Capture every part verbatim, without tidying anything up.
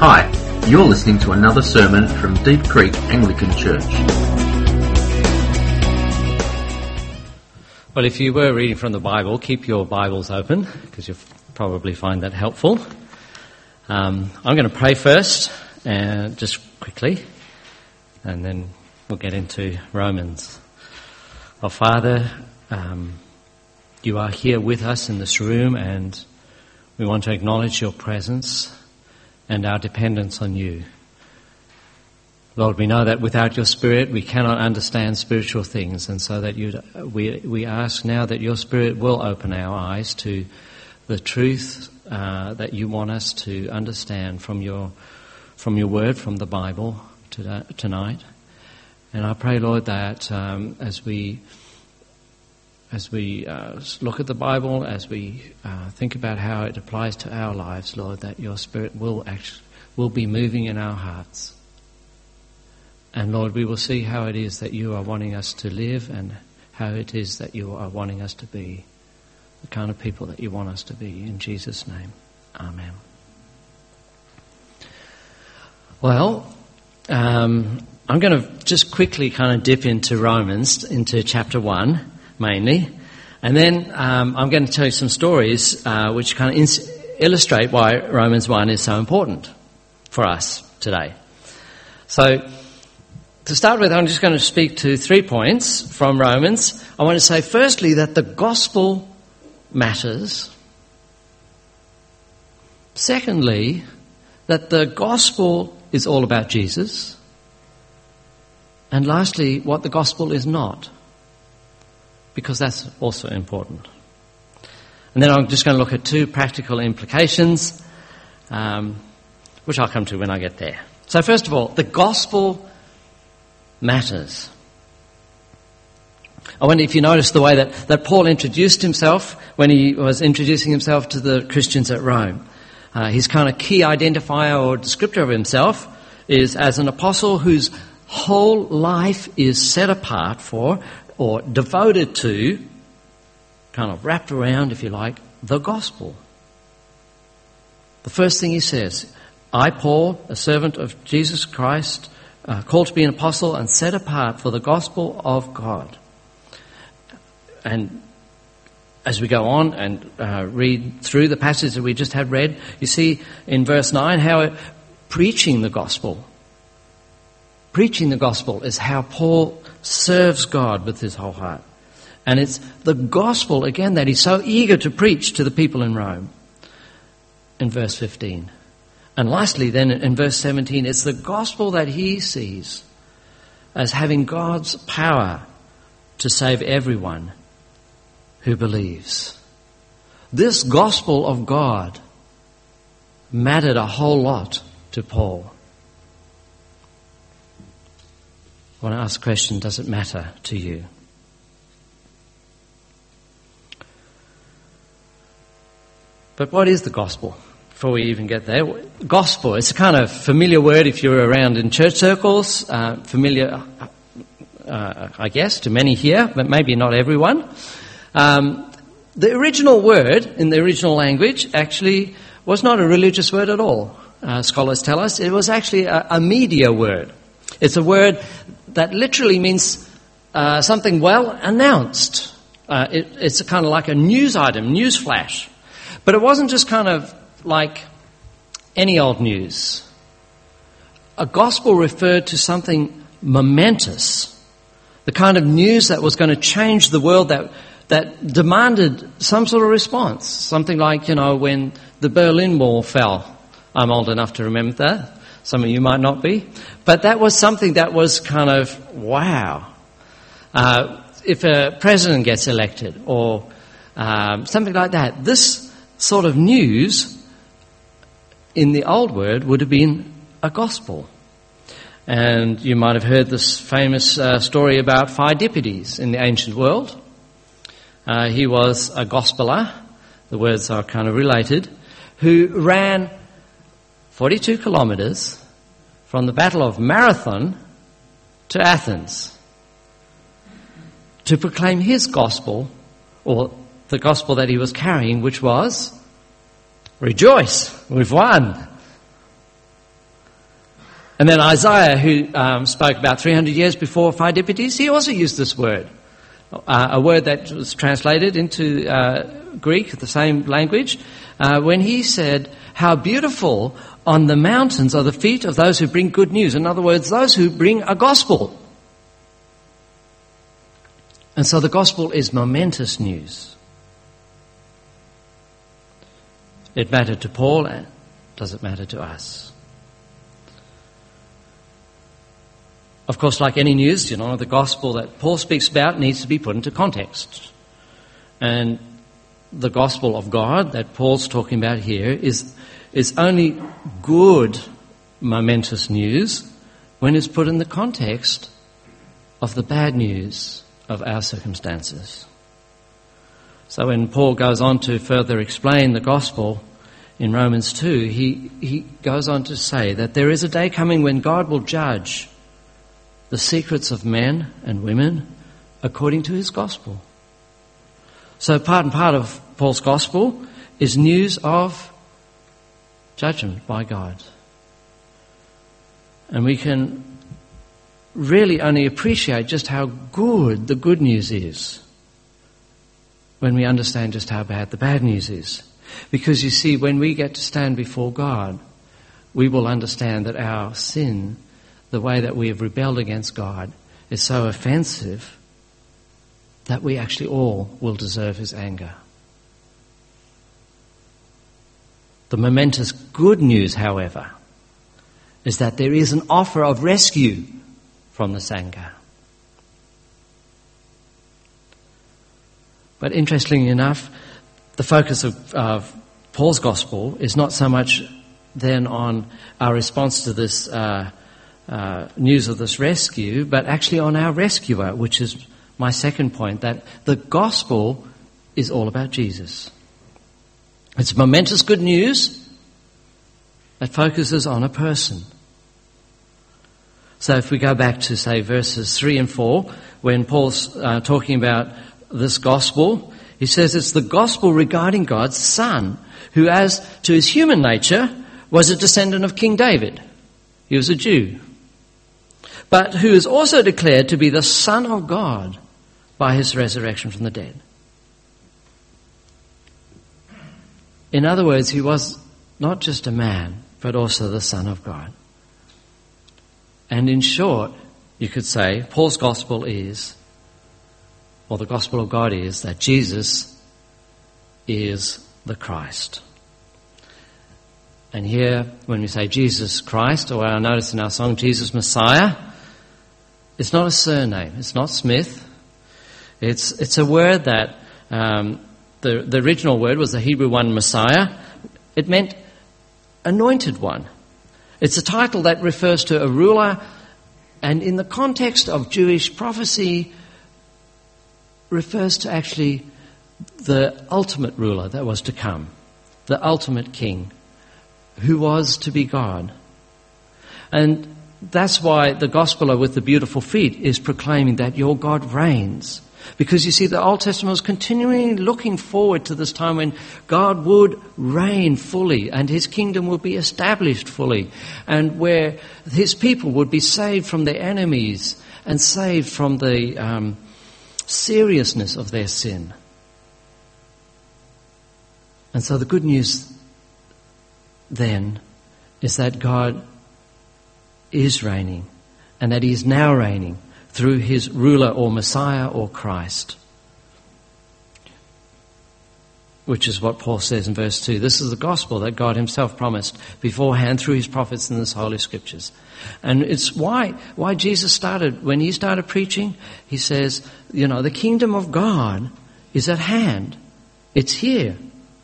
Hi, you're listening to another sermon from Deep Creek Anglican Church. Well, if you were reading from the Bible, keep your Bibles open, because you'll probably find that helpful. Um, I'm going to pray first, and just quickly, and then we'll get into Romans. Our Father, um, you are here with us in this room, and we want to acknowledge your presence and our dependence on you. Lord, we know that without your Spirit we cannot understand spiritual things, and so that you, we we ask now that your Spirit will open our eyes to the truth uh, that you want us to understand from your from your word, from the Bible to, tonight. And I pray, Lord, that um, as we as we uh, look at the Bible, as we uh, think about how it applies to our lives, Lord, that your Spirit will act, will be moving in our hearts. And Lord, we will see how it is that you are wanting us to live, and how it is that you are wanting us to be, the kind of people that you want us to be. In Jesus' name, amen. Well, um, I'm going to just quickly kind of dip into Romans, into chapter one, mainly. And then um, I'm going to tell you some stories uh, which kind of ins- illustrate why Romans one is so important for us today. So, to start with, I'm just going to speak to three points from Romans. I want to say, firstly, that the gospel matters. Secondly, that the gospel is all about Jesus. And lastly, what the gospel is not, because that's also important. And then I'm just going to look at two practical implications, um, which I'll come to when I get there. So first of all, the gospel matters. I wonder if you noticed the way that, that Paul introduced himself when he was introducing himself to the Christians at Rome. Uh, his kind of key identifier or descriptor of himself is as an apostle whose whole life is set apart for, or devoted to, kind of wrapped around, if you like, the gospel. The first thing he says, I, Paul, a servant of Jesus Christ, Uh, called to be an apostle and set apart for the gospel of God. And as we go on and uh, read through the passage that we just had read, you see in verse nine how it, preaching the gospel, preaching the gospel is how Paul serves God with his whole heart. And it's the gospel, again, that he's so eager to preach to the people in Rome. In verse fifteen. And lastly, then, in verse seventeen, it's the gospel that he sees as having God's power to save everyone who believes. This gospel of God mattered a whole lot to Paul. I want to ask the question, does it matter to you? But what is the gospel? Before we even get there, gospel, it's a kind of familiar word if you're around in church circles, uh, familiar, uh, I guess, to many here, but maybe not everyone. Um, the original word in the original language actually was not a religious word at all, uh, scholars tell us. It was actually a, a media word. It's a word that literally means uh, something well announced. Uh, it, it's a kind of like a news item, news flash. But it wasn't just kind of like any old news. A gospel referred to something momentous, the kind of news that was going to change the world, that that demanded some sort of response. Something like, you know, when the Berlin Wall fell. I'm old enough to remember that. Some of you might not be. But that was something that was kind of, wow. Uh, if a president gets elected or um, something like that, this sort of news in the old word would have been a gospel. And you might have heard this famous uh, story about Pheidippides in the ancient world. Uh, he was a gospeler, the words are kind of related, who ran forty-two kilometres from the Battle of Marathon to Athens to proclaim his gospel, or the gospel that he was carrying, which was, rejoice, we've won. And then Isaiah, who um, spoke about three hundred years before Pheidippides, he also used this word, uh, a word that was translated into uh, Greek, the same language, uh, when he said, how beautiful on the mountains are the feet of those who bring good news. In other words, those who bring a gospel. And so the gospel is momentous news. It mattered to Paul, and does it matter to us? Of course, like any news, you know, the gospel that Paul speaks about needs to be put into context. And the gospel of God that Paul's talking about here is, is only good, momentous news when it's put in the context of the bad news of our circumstances. So when Paul goes on to further explain the gospel in Romans two, he, he goes on to say that there is a day coming when God will judge the secrets of men and women according to his gospel. So part and part of Paul's gospel is news of judgment by God. And we can really only appreciate just how good the good news is when we understand just how bad the bad news is. Because you see, when we get to stand before God, we will understand that our sin, the way that we have rebelled against God, is so offensive that we actually all will deserve his anger. The momentous good news, however, is that there is an offer of rescue from this anger. But interestingly enough, the focus of, of Paul's gospel is not so much then on our response to this uh, uh, news of this rescue, but actually on our rescuer, which is my second point, that the gospel is all about Jesus. It's momentous good news that focuses on a person. So if we go back to, say, verses three and four, when Paul's uh, talking about this gospel, he says it's the gospel regarding God's Son, who as to his human nature was a descendant of King David. He was a Jew. But who is also declared to be the Son of God by his resurrection from the dead. In other words, he was not just a man, but also the Son of God. And in short, you could say, Paul's gospel is, or the gospel of God is, that Jesus is the Christ. And here, when we say Jesus Christ, or I notice in our song, Jesus Messiah, it's not a surname, it's not Smith. It's it's a word that, um, the, the original word was the Hebrew one, Messiah. It meant anointed one. It's a title that refers to a ruler, and in the context of Jewish prophecy, refers to actually the ultimate ruler that was to come, the ultimate king, who was to be God. And that's why the gospel with the beautiful feet is proclaiming that your God reigns. Because you see, the Old Testament was continually looking forward to this time when God would reign fully and his kingdom would be established fully, and where his people would be saved from their enemies and saved from the um, seriousness of their sin. And so the good news then is that God is reigning, and that he is now reigning through his ruler or Messiah or Christ. Which is what Paul says in verse two. This is the gospel that God himself promised beforehand through his prophets in his holy scriptures. And it's why, why Jesus started, when he started preaching, he says, you know, the kingdom of God is at hand. It's here.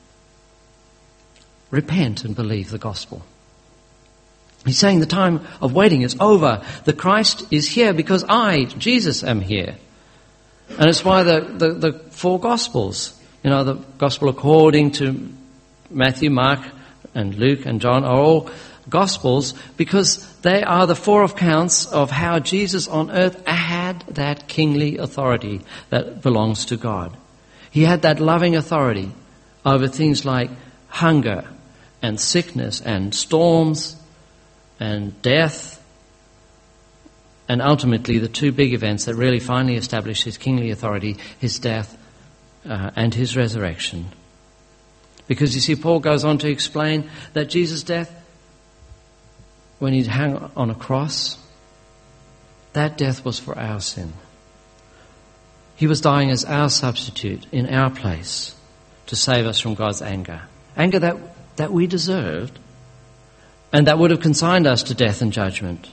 Repent and believe the gospel. He's saying the time of waiting is over. The Christ is here because I, Jesus, am here. And it's why the, the, the four Gospels, you know, the Gospel according to Matthew, Mark, and Luke, and John are all Gospels because they are the four accounts of how Jesus on earth had that kingly authority that belongs to God. He had that loving authority over things like hunger and sickness and storms and death and ultimately the two big events that really finally established his kingly authority, his death uh, and his resurrection. Because you see, Paul goes on to explain that Jesus' death, when he hung on a cross, that death was for our sin. He was dying as our substitute in our place to save us from God's anger. Anger that, that we deserved and that would have consigned us to death and judgment.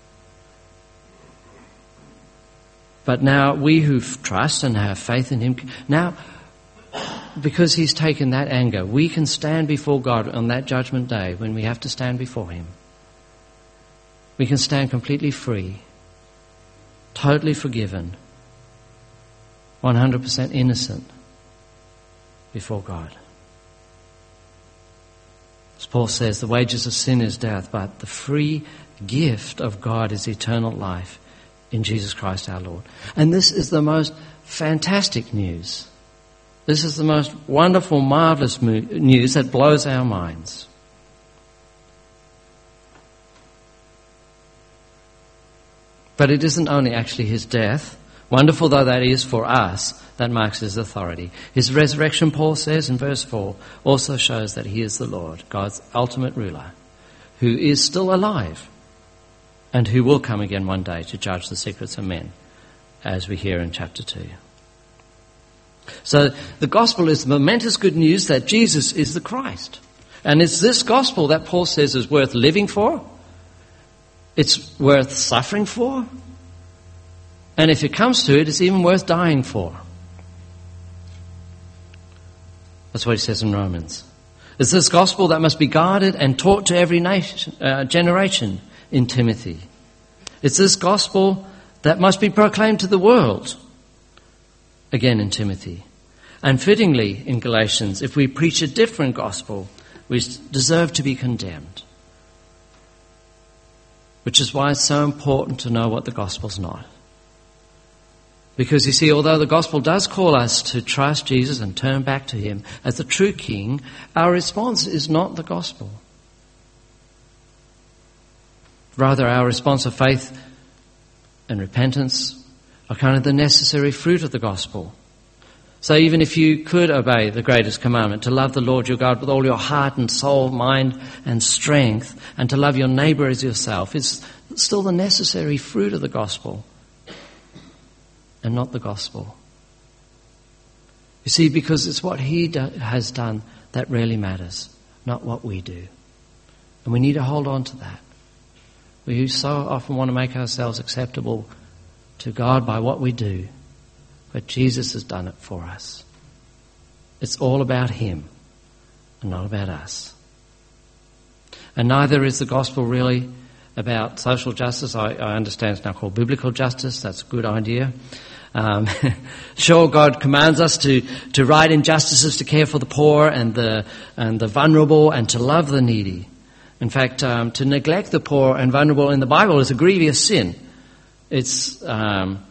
But now we who trust and have faith in him, now because he's taken that anger, we can stand before God on that judgment day when we have to stand before him. We can stand completely free, totally forgiven, one hundred percent innocent before God. As Paul says, the wages of sin is death, but the free gift of God is eternal life in Jesus Christ our Lord. And this is the most fantastic news. This is the most wonderful, marvelous news that blows our minds. But it isn't only actually his death, wonderful though that is for us, that marks his authority. His resurrection, Paul says in verse four, also shows that he is the Lord, God's ultimate ruler, who is still alive and who will come again one day to judge the secrets of men, as we hear in chapter two. So the gospel is the momentous good news that Jesus is the Christ. And it's this gospel that Paul says is worth living for. It's worth suffering for. And if it comes to it, it's even worth dying for. That's what he says in Romans. It's this gospel that must be guarded and taught to every nation, uh, generation in Timothy. It's this gospel that must be proclaimed to the world, again in Timothy. And fittingly in Galatians, if we preach a different gospel, we deserve to be condemned. Which is why it's so important to know what the gospel's not. Because you see, although the gospel does call us to trust Jesus and turn back to him as the true king, our response is not the gospel. Rather, our response of faith and repentance are kind of the necessary fruit of the gospel. So even if you could obey the greatest commandment, to love the Lord your God with all your heart and soul, mind and strength, and to love your neighbour as yourself, it's still the necessary fruit of the gospel and not the gospel. You see, because it's what he do, has done that really matters, not what we do. And we need to hold on to that. We so often want to make ourselves acceptable to God by what we do, but Jesus has done it for us. It's all about him and not about us. And neither is the gospel really about social justice. I, I understand it's now called biblical justice. That's a good idea. Um, sure, God commands us to, to right injustices, to care for the poor and the and the vulnerable, and to love the needy. In fact, um, to neglect the poor and vulnerable in the Bible is a grievous sin. It's um,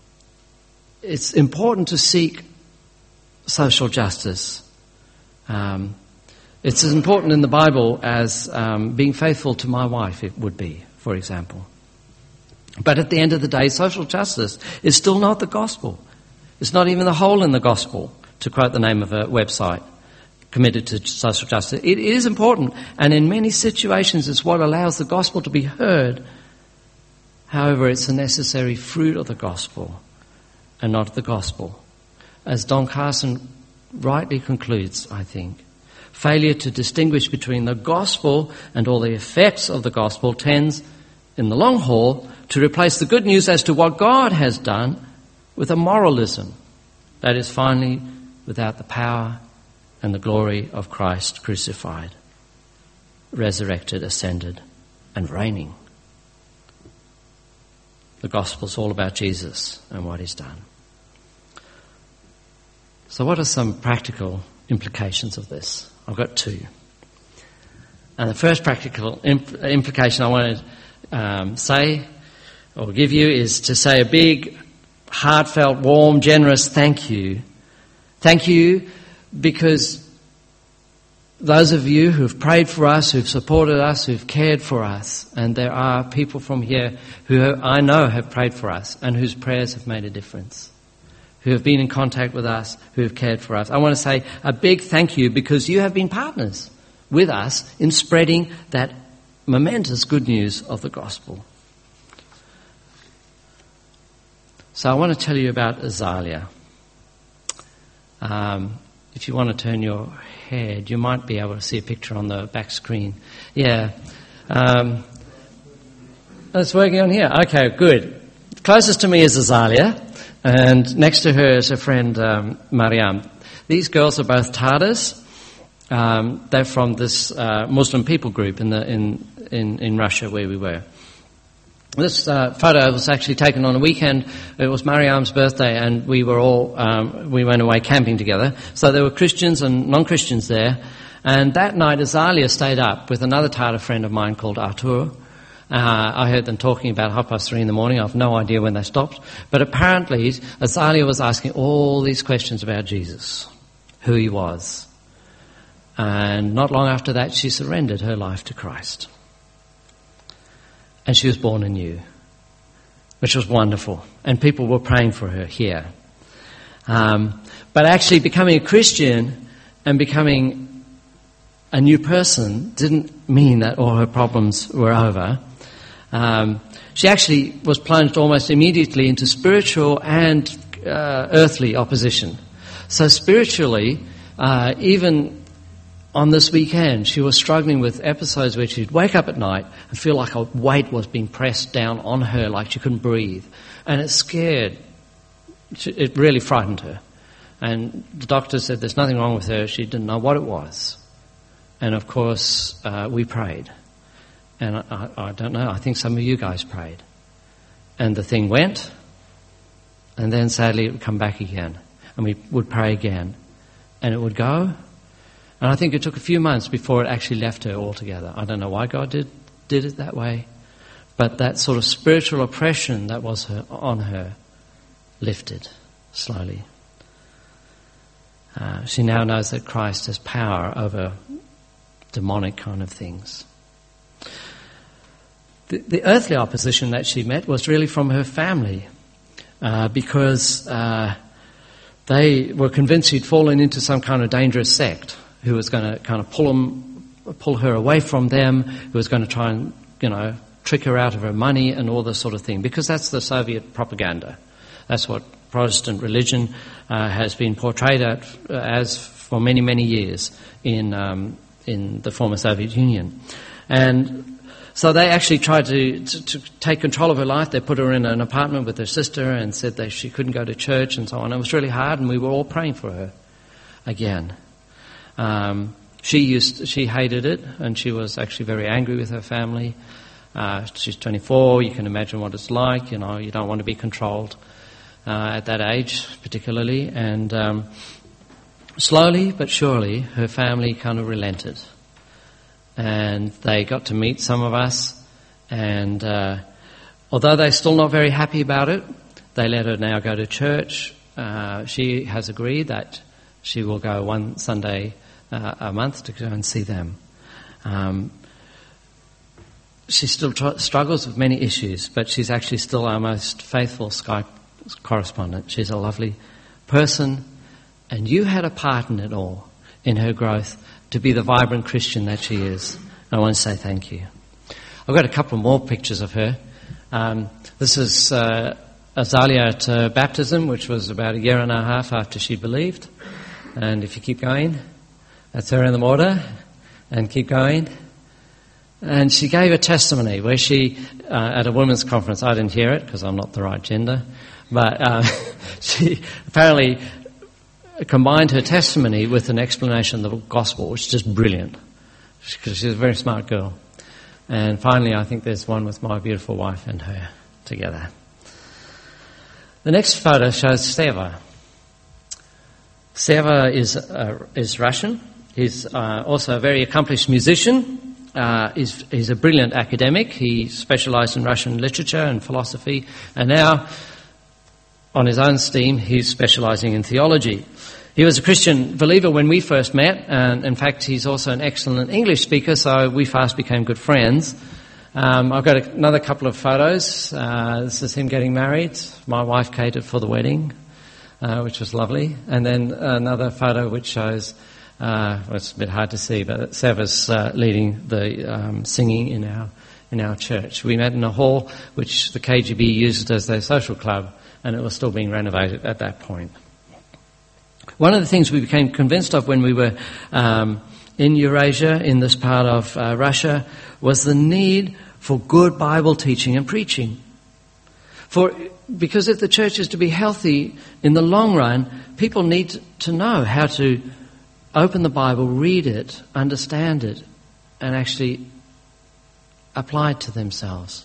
it's important to seek social justice. Um, it's as important in the Bible as um, being faithful to my wife, it would be, for example. But at the end of the day, social justice is still not the gospel. It's not even the whole in the gospel, to quote the name of a website committed to social justice. It is important, and in many situations it's what allows the gospel to be heard. However, it's a necessary fruit of the gospel and not the gospel. As Don Carson rightly concludes, I think, failure to distinguish between the gospel and all the effects of the gospel tends, in the long haul, to replace the good news as to what God has done with a moralism that is finally without the power and the glory of Christ crucified, resurrected, ascended, and reigning. The gospel's all about Jesus and what he's done. So what are some practical implications of this? I've got two. And the first practical imp- implication I want to um, say or give you is to say a big, heartfelt, warm, generous thank you. Thank you because those of you who've prayed for us, who've supported us, who've cared for us, and there are people from here who I know have prayed for us and whose prayers have made a difference, who have been in contact with us, who have cared for us. I want to say a big thank you, because you have been partners with us in spreading that momentous good news of the gospel. So I want to tell you about Azalia. Um, if you want to turn your head, you might be able to see a picture on the back screen. Yeah. Um, it's working on here. Okay, good. Closest to me is Azalia, and next to her is her friend um, Mariam. These girls are both Tatars. Um, they're from this uh, Muslim people group in, the, in, in, in Russia where we were. This uh, photo was actually taken on a weekend. It was Mariam's birthday, and we were all um, we went away camping together. So there were Christians and non-Christians there. And that night, Azalia stayed up with another Tatar friend of mine called Artur. Uh, I heard them talking about half past three in the morning. I have no idea when they stopped. But apparently, Azalia was asking all these questions about Jesus, who he was. And not long after that, she surrendered her life to Christ. And she was born anew, which was wonderful. And people were praying for her here. Um, but actually becoming a Christian and becoming a new person didn't mean that all her problems were over. Um, she actually was plunged almost immediately into spiritual and uh, earthly opposition. So spiritually, uh, even on this weekend, she was struggling with episodes where she'd wake up at night and feel like a weight was being pressed down on her, like she couldn't breathe. And it scared, it really frightened her. And the doctor said there's nothing wrong with her. She didn't know what it was. And of course, uh, we prayed. And I, I don't know, I think some of you guys prayed. And the thing went, and then sadly it would come back again. And we would pray again. And it would go. And I think it took a few months before it actually left her altogether. I don't know why God did did it that way, but that sort of spiritual oppression that was her, on her lifted slowly. Uh, she now knows that Christ has power over demonic kind of things. The, the earthly opposition that she met was really from her family, uh, because uh, they were convinced she'd fallen into some kind of dangerous sect who was going to kind of pull them, pull her away from them, who was going to try and, you know, trick her out of her money and all this sort of thing, because that's the Soviet propaganda. That's what Protestant religion uh, has been portrayed at, uh, as for many, many years in um, in the former Soviet Union. And so they actually tried to, to, to take control of her life. They put her in an apartment with her sister and said that she couldn't go to church and so on. It was really hard, and we were all praying for her again. Um, she used, she hated it, and she was actually very angry with her family. Uh, she's twenty-four. You can imagine what it's like. You know, you don't want to be controlled uh, at that age, particularly. And um, slowly but surely, her family kind of relented, and they got to meet some of us. And uh, although they're still not very happy about it, they let her now go to church. Uh, she has agreed that she will go one Sunday Uh, a month to go and see them. Um, she still tr- struggles with many issues, but she's actually still our most faithful Skype correspondent. She's a lovely person, and you had a part in it all, in her growth, to be the vibrant Christian that she is. And I want to say thank you. I've got a couple more pictures of her. Um, this is uh, Azalia at uh, baptism, which was about a year and a half after she believed. And if you keep going, that's her in the water, and keep going. And she gave a testimony where she, uh, at a women's conference, I didn't hear it because I'm not the right gender, but uh, she apparently combined her testimony with an explanation of the gospel, which is just brilliant, because she's a very smart girl. And finally, I think there's one with my beautiful wife and her together. The next photo shows Seva. Seva is uh, is Russian. He's uh, also a very accomplished musician. Uh, he's, he's a brilliant academic. He specialised in Russian literature and philosophy. And now, on his own steam, he's specialising in theology. He was a Christian believer when we first met, and in fact he's also an excellent English speaker, so we fast became good friends. Um, I've got another couple of photos. Uh, this is him getting married. My wife catered for the wedding, uh, which was lovely. And then another photo which shows, uh, well, it's a bit hard to see, but Seva's uh, leading the um, singing in our in our church. We met in a hall which the K G B used as their social club, and it was still being renovated at that point. One of the things we became convinced of when we were um, in Eurasia, in this part of uh, Russia, was the need for good Bible teaching and preaching. For because if the church is to be healthy in the long run, people need to know how to open the Bible, read it, understand it, and actually apply it to themselves.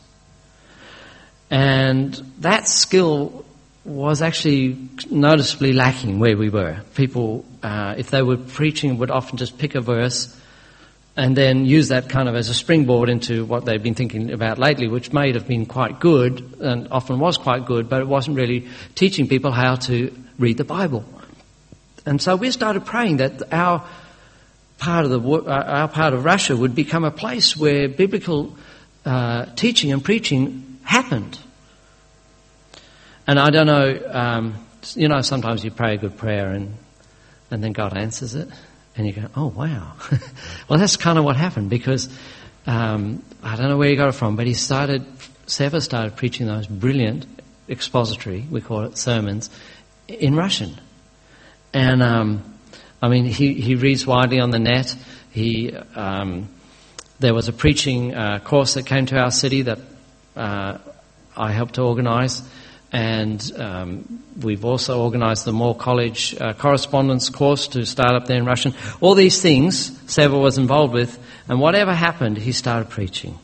And that skill was actually noticeably lacking where we were. People, uh, if they were preaching, would often just pick a verse and then use that kind of as a springboard into what they've been thinking about lately, which may have been quite good and often was quite good, but it wasn't really teaching people how to read the Bible. And so we started praying that our part of the our part of Russia would become a place where biblical uh, teaching and preaching happened. And I don't know, um, you know, sometimes you pray a good prayer and and then God answers it, and you go, oh, wow. Well, that's kind of what happened, because um, I don't know where he got it from, but he started, Seva started preaching those brilliant expository, we call it, sermons in Russian. And, um, I mean, he, he reads widely on the net. He um, there was a preaching uh, course that came to our city that uh, I helped to organise. And um, we've also organised the Moore College uh, correspondence course to start up there in Russian. All these things Seva was involved with, and whatever happened, he started preaching.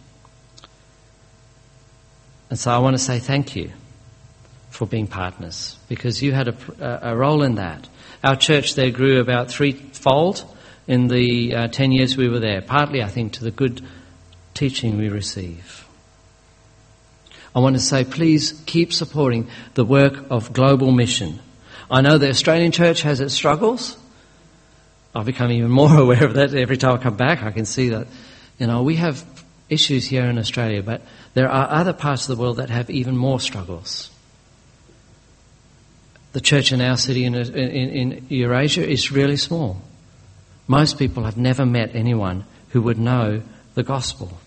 And so I want to say thank you for being partners, because you had a, a role in that. Our church there grew about threefold in the uh, ten years we were there, partly, I think, to the good teaching we receive. I want to say, please keep supporting the work of global mission. I know the Australian church has its struggles. I've become even more aware of that every time I come back. I can see that, you know, we have issues here in Australia, but there are other parts of the world that have even more struggles. The church in our city in, in, in Eurasia is really small. Most people have never met anyone who would know the gospel.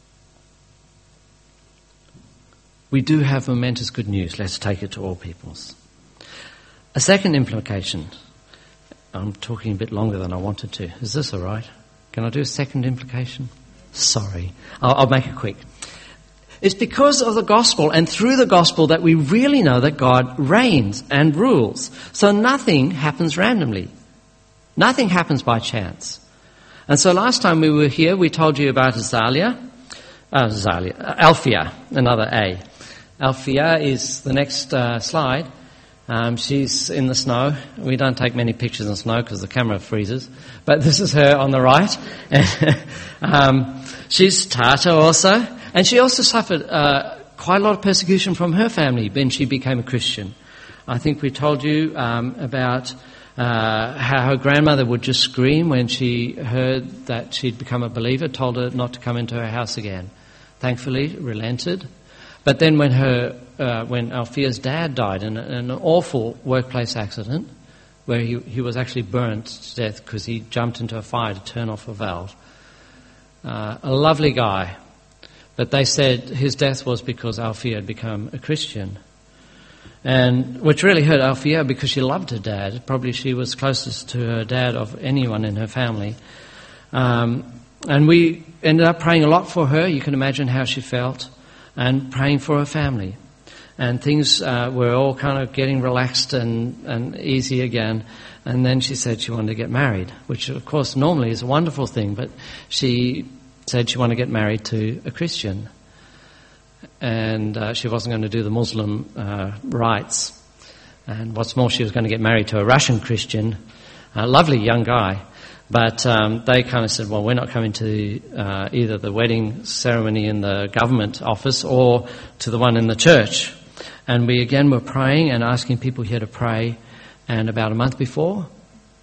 We do have momentous good news. Let's take it to all peoples. A second implication. I'm talking a bit longer than I wanted to. Is this all right? Can I do a second implication? Sorry. I'll, I'll make it quick. It's because of the gospel and through the gospel that we really know that God reigns and rules. So nothing happens randomly. Nothing happens by chance. And so last time we were here, we told you about Azalia. Uh, Azalia. Uh, Alfia, another A. Alfia is the next uh, slide. Um, she's in the snow. We don't take many pictures in snow because the camera freezes. But this is her on the right. um, she's Tatar also. And she also suffered uh, quite a lot of persecution from her family when she became a Christian. I think we told you um, about uh, how her grandmother would just scream when she heard that she'd become a believer, told her not to come into her house again. Thankfully, relented. But then when her, uh, when Alfia's dad died in, a, in an awful workplace accident, where he, he was actually burnt to death because he jumped into a fire to turn off a valve. Uh, a lovely guy. But they said his death was because Alfia had become a Christian. And which really hurt Alfia because she loved her dad. Probably she was closest to her dad of anyone in her family. Um, and we ended up praying a lot for her. You can imagine how she felt. And praying for her family. And things uh, were all kind of getting relaxed and, and easy again. And then she said she wanted to get married, which of course normally is a wonderful thing, but she said she wanted to get married to a Christian. And uh, she wasn't going to do the Muslim uh, rites. And what's more, she was going to get married to a Russian Christian, a lovely young guy. But um, they kind of said, well, we're not coming to uh, either the wedding ceremony in the government office or to the one in the church. And we again were praying and asking people here to pray. And about a month before,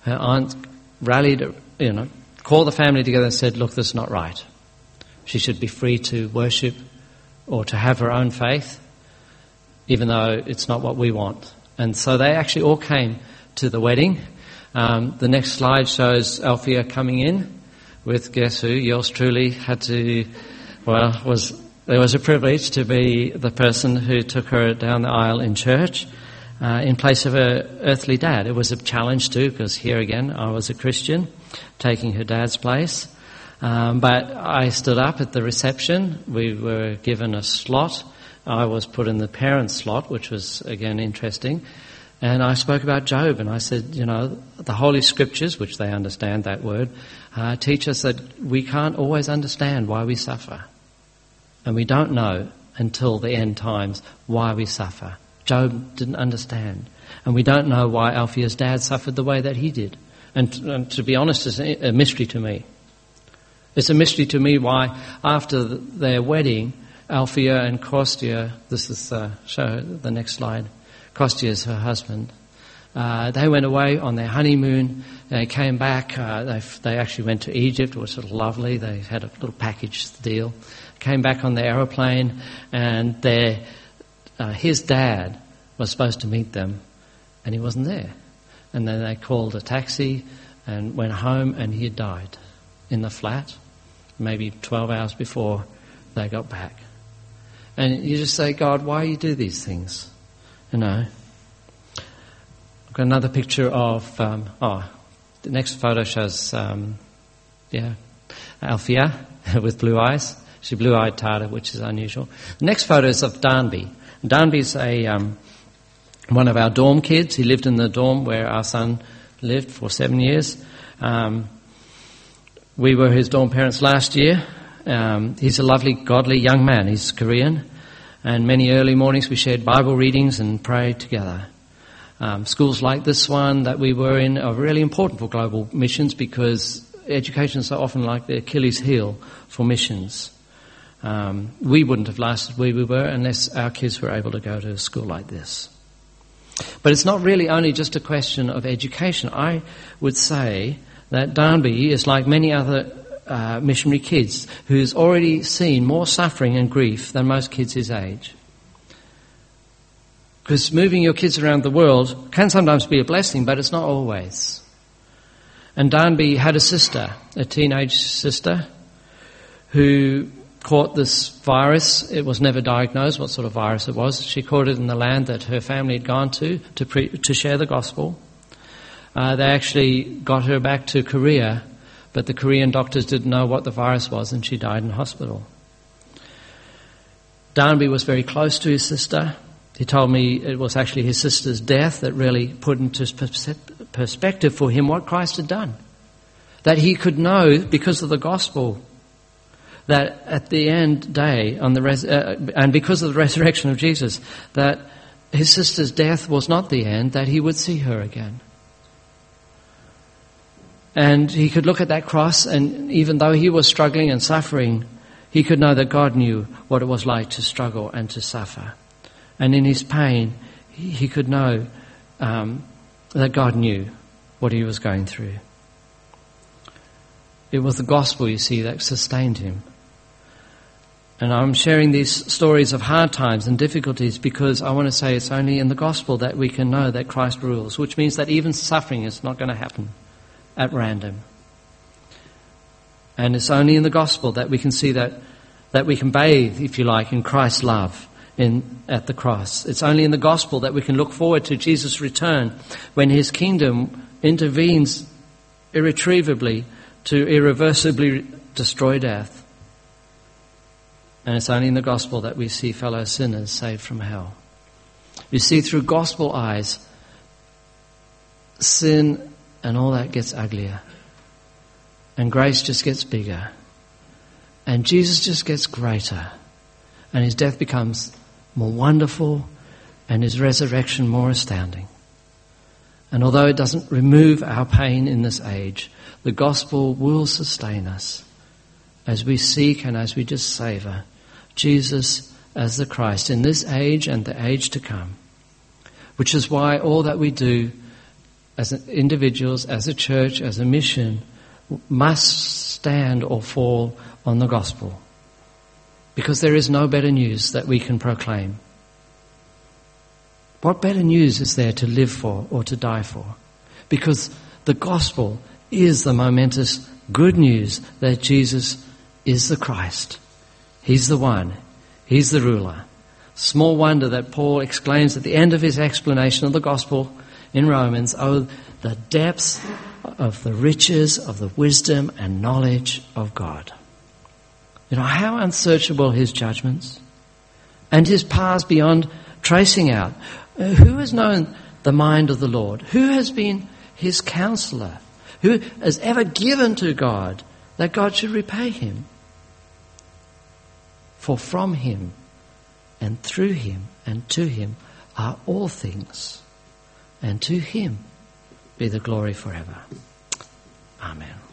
her aunt rallied, you know, called the family together and said, look, this is not right. She should be free to worship or to have her own faith, even though it's not what we want. And so they actually all came to the wedding. Um, the next slide shows Althea coming in with, guess who? Yours truly had to, well, was it was a privilege to be the person who took her down the aisle in church uh, in place of her earthly dad. It was a challenge too, because here again I was a Christian taking her dad's place. Um, but I stood up at the reception. We were given a slot. I was put in the parents' slot, which was, again, interesting. And I spoke about Job, and I said, you know, the Holy Scriptures, which they understand that word, uh, teach us that we can't always understand why we suffer. And we don't know until the end times why we suffer. Job didn't understand. And we don't know why Althea's dad suffered the way that he did. And, and to be honest, it's a mystery to me. It's a mystery to me why, after their wedding, Althea and Kostya, this is uh, show the next slide, Kostya is her husband, uh, they went away on their honeymoon. They came back. Uh, they they actually went to Egypt. It was sort of lovely. They had a little package deal. Came back on the aeroplane, and their uh, his dad was supposed to meet them, and he wasn't there. And then they called a taxi and went home, and he had died in the flat, maybe twelve hours before they got back. And you just say, God, why you do these things? You know. I've got another picture of, um, oh, the next photo shows, um, yeah, Althea with blue eyes. She's blue-eyed Tata, which is unusual. The next photo is of Darnby. Darnby's a um, one of our dorm kids. He lived in the dorm where our son lived for seven years. Um, we were his dorm parents last year. Um, he's a lovely, godly young man. He's Korean. And many early mornings we shared Bible readings and prayed together. Um, schools like this one that we were in are really important for global missions because education is so often like the Achilles heel for missions. Um, we wouldn't have lasted where we were unless our kids were able to go to a school like this. But it's not really only just a question of education. I would say that Darnby is like many other uh, missionary kids who's already seen more suffering and grief than most kids his age. Because moving your kids around the world can sometimes be a blessing, but it's not always. And Darnby had a sister, a teenage sister, who caught this virus. It was never diagnosed what sort of virus it was. She caught it in the land that her family had gone to to, pre- to share the gospel. Uh, they actually got her back to Korea, but the Korean doctors didn't know what the virus was, and she died in hospital. Darnby was very close to his sister. He told me it was actually his sister's death that really put into perspective for him what Christ had done. That he could know, because of the gospel, that at the end day, on the res- uh, and because of the resurrection of Jesus, that his sister's death was not the end, that he would see her again. And he could look at that cross, and even though he was struggling and suffering, he could know that God knew what it was like to struggle and to suffer. And in his pain, he, he could know um, that God knew what he was going through. It was the gospel, you see, that sustained him. And I'm sharing these stories of hard times and difficulties because I want to say it's only in the gospel that we can know that Christ rules, which means that even suffering is not going to happen at random. And it's only in the gospel that we can see that, that we can bathe, if you like, in Christ's love in at the cross. It's only in the gospel that we can look forward to Jesus' return when his kingdom intervenes irretrievably to irreversibly destroy death. And it's only in the gospel that we see fellow sinners saved from hell. You see, through gospel eyes, sin and all that gets uglier. And grace just gets bigger. And Jesus just gets greater. And his death becomes more wonderful and his resurrection more astounding. And although it doesn't remove our pain in this age, the gospel will sustain us as we seek and as we just savour Jesus as the Christ in this age and the age to come. Which is why all that we do as individuals, as a church, as a mission, must stand or fall on the gospel. Because there is no better news that we can proclaim. What better news is there to live for or to die for? Because the gospel is the momentous good news that Jesus is the Christ. He's the one. He's the ruler. Small wonder that Paul exclaims at the end of his explanation of the gospel in Romans, "Oh, the depths of the riches of the wisdom and knowledge of God." You know, how unsearchable his judgments and his paths beyond tracing out. Uh, who has known the mind of the Lord? Who has been his counselor? Who has ever given to God that God should repay him? For from him and through him and to him are all things, and to him be the glory forever. Amen.